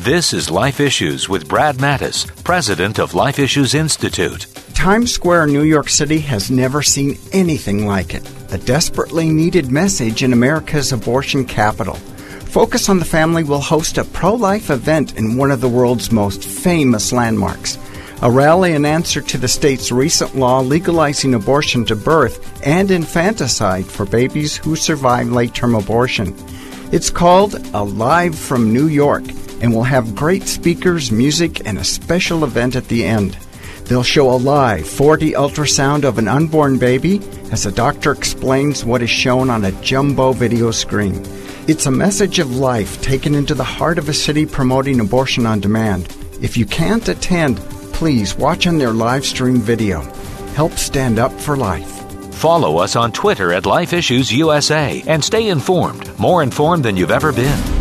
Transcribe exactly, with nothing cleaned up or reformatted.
This is Life Issues with Brad Mattis, president of Life Issues Institute. Times Square, New York City has never seen anything like it. A desperately needed message in America's abortion capital. Focus on the Family will host a pro-life event in one of the world's most famous landmarks. A rally in answer to the state's recent law legalizing abortion to birth and infanticide for babies who survive late-term abortion. It's called Alive from New York and will have great speakers, music, and a special event at the end. They'll show a live four D ultrasound of an unborn baby as a doctor explains what is shown on a jumbo video screen. It's a message of life taken into the heart of a city promoting abortion on demand. If you can't attend, please watch on their live stream video. Help stand up for life. Follow us on Twitter at Life Issues U S A and stay informed, more informed than you've ever been.